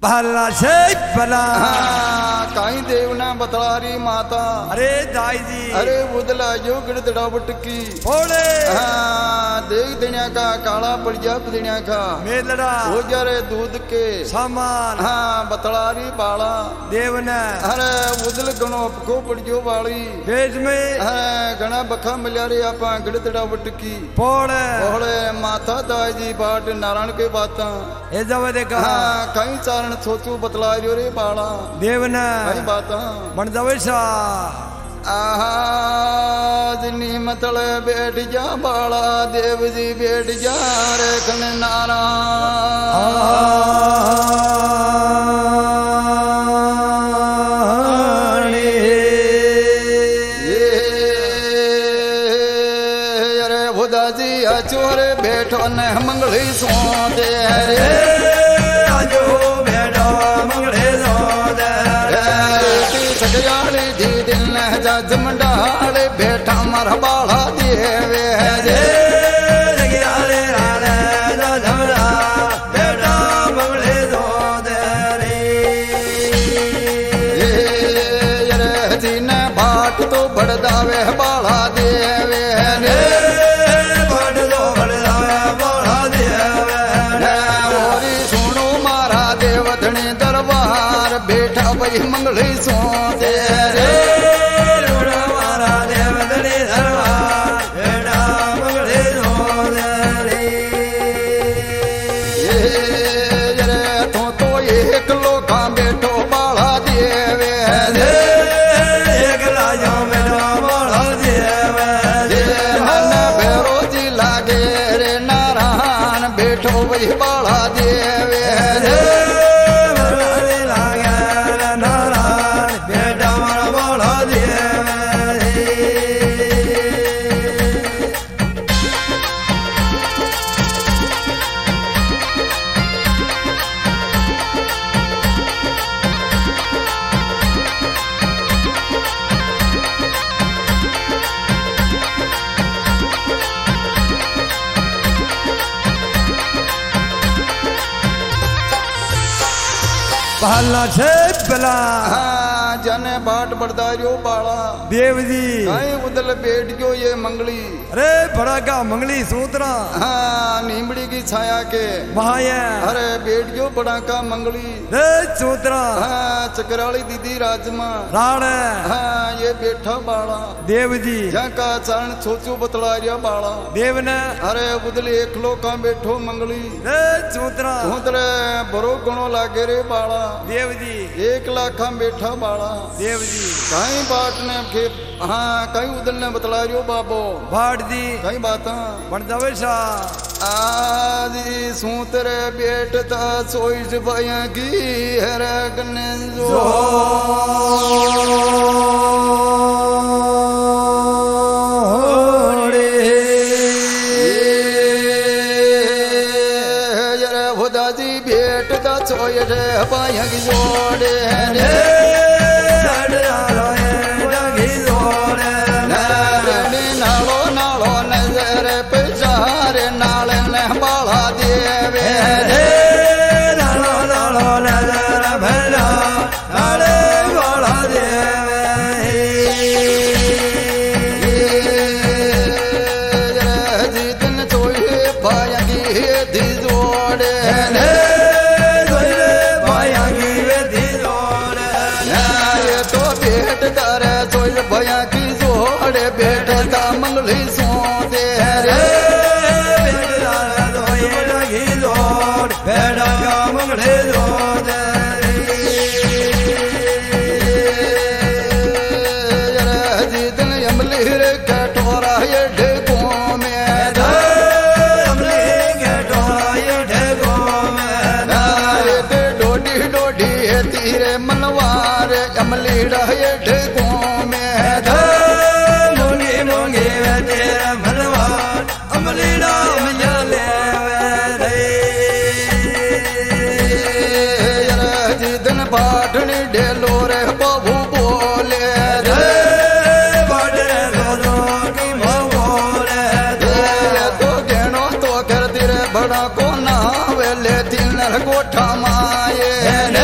भला से भला काई देव ने बतलारी माता। अरे दाई जी अरे उदला जो गिरदड़ा बटकी बोले देख देनिया का काला पड़िया देनिया का मेलड़ा हो जा रे दूध के सामान बतलारी बाला देव ने अरे उदल गणो को पड़ियो वाली भेज में घना बखा मिलिया रे आप गिरदड़ा बटकी बोले बोले माता दाई जी बाट नारायण के बाता ए जब देखा कई चारण सोचू बतला रियो रे बाला देव ने कई बाता बन दवेशा आजनी मतल बैठ जा बाला देव जी बैठ जा रे कन नारायण अरे खुदा जी अचोरे बैठो न मंगली सो दे रे आजो बैठो मंगले सो दे सगयाले दी दिल न जज मंडाले बैठा मर बाला देवे जे सगयाले राले जज मंडा बैठा मंगले सो दे रे रे जी न बाट तो बड़दावे बाला देवे रे बाट तो बड़दावे बाला देवे रे ओरी सुनो मारा देवधनी दरबार बैठा वही मंगली सो दे रे मारा देवधनी दरबार बैठा मंगले सो दे रे तो एक लोका बैठो बाला देवे रे एक लाजो बैठो बाला देवे मन भैरो जी लागे रे नारायण बैठो वही बाला देवे रे भला से भला जने बाट बड़दारियो बाला देव जी कहीं उदल बैठ गयो ये मंगली अरे बड़ा का मंगली सूत्रा नीमड़ी की छाया के महाया अरे बैठ गयो बड़ा का मंगली रे सूत्रा चकराली दीदी राजमा राण ये बैठा बाला देव जी जहाँ का चरण छोचू बतला रिया बाला देव ने अरे उदल एक लोका बैठो मंगली रे सूत्रा उधरे बरो गणो लागे रे बाला देव जी 1 लाख बैठा बाला देव जी कहीं बाट ने कहीं उदल ने बतला रियो बाबो भाट जी कहीं बाता बन दवेशा आदि सूतरे बैठता सोइस भया की हर गने जो खुदा जी बैठता सोइस भया की जोड़े भया की जोड़े बैठता मंगली सो दे रे बैठा का मंगले सो दे जी दिन अमली रे कटोरा ये ढेको में अमली कटोरा ये ढेको में डोडी डोडी तीरे मनवार अमली रहे ढेको बाढ़नी ढेलो रे बाबू बोले रे तो गेनो तो कर दिरे बड़ा को नावे ले तीन गोठा माए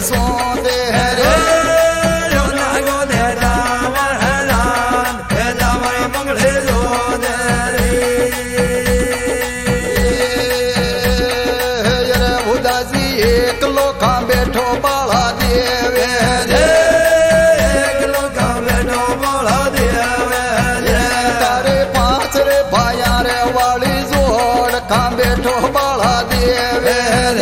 सो दे रे एक लोका बैठो बाला देवे तारे पांच रे भाया रे वाली जोड़ का बैठो बाला देवे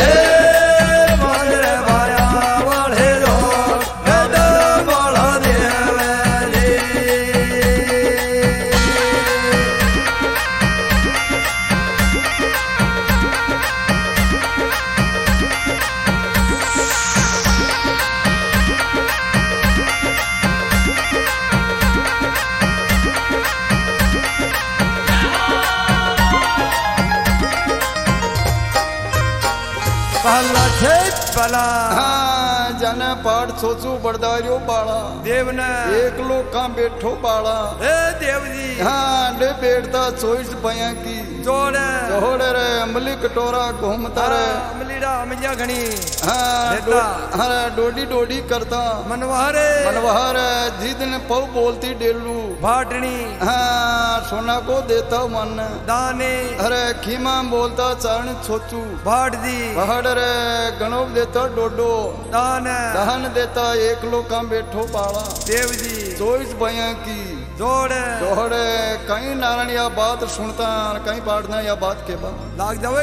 हाँ जन पाठ सोचू बड़दारियो बाला देव ने एक लोका बैठो बाला देव जी हाँ डे बैठता 24 भैया की जोड़े जोड़े रे अमली कटोरा घूमता रे अमलीड़ा अमलिया घनी हाँ डोडी डोडी करता मनवारे जिद ने पौ बोलती डेलू भाटनी हाँ सोना को देता मन दाने अरे खीमा बोलता चारण छोचू भाट दी भाड़ रे गणोब देता डोडो दान देता एक लोका बैठो बाला देव जी 24 भैया की जोड़े कहीं नारायण या बात सुनता कहीं पाठना या बात के बाद लाग जावे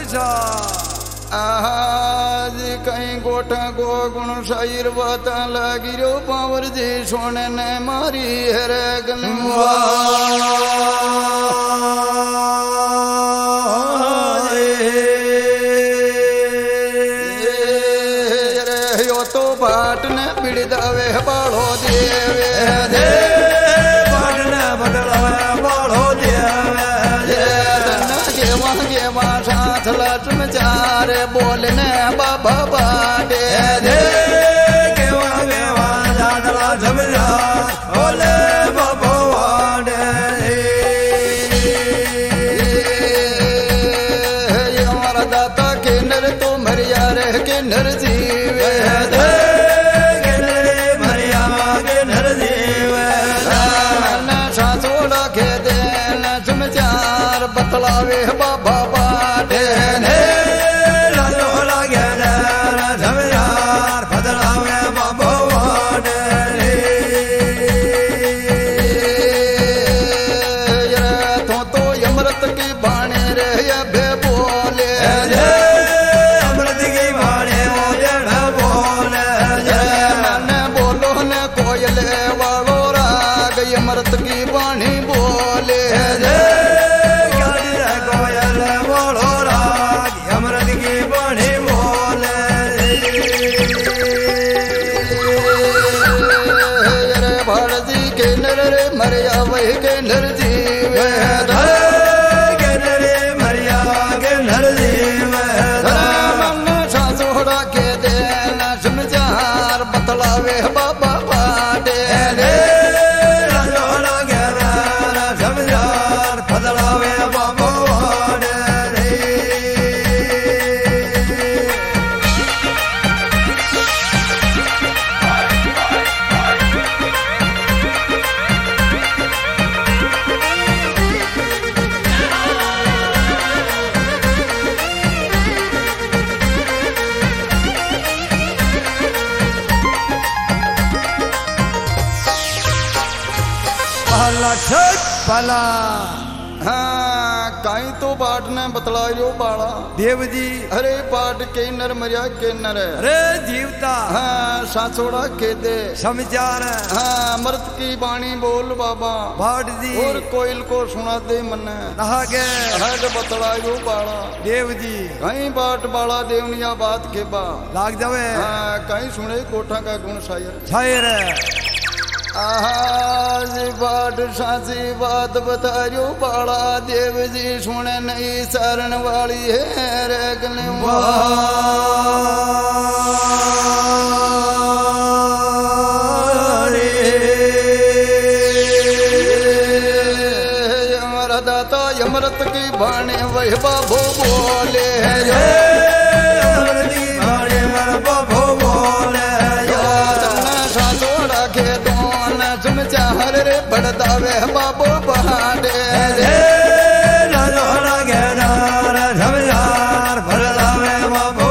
आज कहीं गोठा गो गुण शायर बात लगी रो पावर जी सोने ने मारी है गलवा यो तो बाट ने बिड़ दावे बाड़ो देवे बाट ने बदलावे बाड़ो देवे गेवा साथ लक्ष्म चार बोलने बाबा बाटे गेवा साथ लक्ष्म चार बोले बाबा बाटे हमारा दाता के नर तो मरिया रह के नर जीवे बतलावे बाबा बाटे बदलावे बाबा तो अमृत की बाणे रे बे बोले अमृत की बाणे बोले बोलो न कोयले वालो राग अमृत की बाणी बोले मरिया वही के नर जीवे के नरे मरिया के नर जीवे सासोड़ा के दे समझार बतलावे बाबा बाटे समझार बतलावे बाबा पला हाँ कहीं तो बाट ने बतलायो बाला देव जी अरे बाट के नर मरिया के नर अरे जीवता हाँ सासोड़ा के दे समझार हाँ मर्द की बाणी बोल बाबा भाट जी और कोयल को सुना दे मन नहा के हट बतलायो बाला देव जी कहीं बाट बाला देवनिया बात के बा लाग जावे हाँ कहीं सुने कोठा का गुण शायर शायर आज बाट साची बात बतायो बाला देव जी सुने नहीं शरण वाली है रे गलवा हमारा दाता अमृत की बाणे वह बाबू बोले अमृत की बाणे बाबू बोले बड़दावे बाबो बहाडे राजोड़ा के नार झमझार बड़दावे बाबो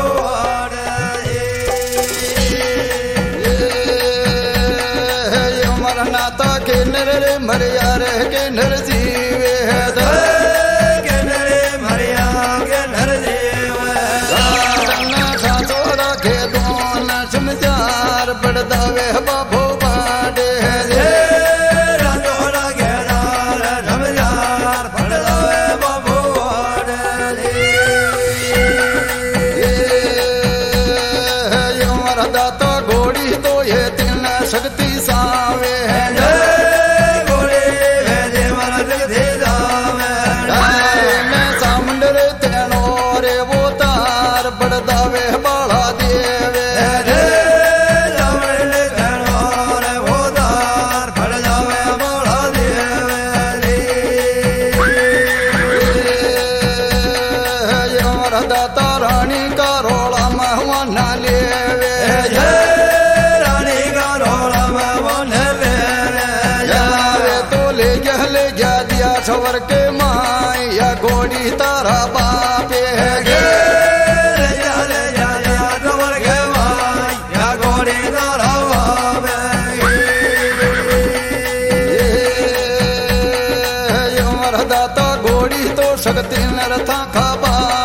मरनाता के नर मरिया रे के नर जीवे के नरे मरिया के नर जीवे सातोरा के दोन समझार बड़दावे बाबो बाडे राजोड़ा के नार झमझार बड़दावे बाबो दाता घोड़ी तो ये तीन शक्ति सावे सामुंडर तेनो रे वो तार बड़दावे बाला देवे दाता रानी का रोला महवाना लेवे रानी का रोला महवाना लेवे तो ले गया दिया सवर के माई या घोड़ी तारा बापे सवर के माई या घोड़ी तारा बापे दाता घोड़ी तो शक्ति नरथा खा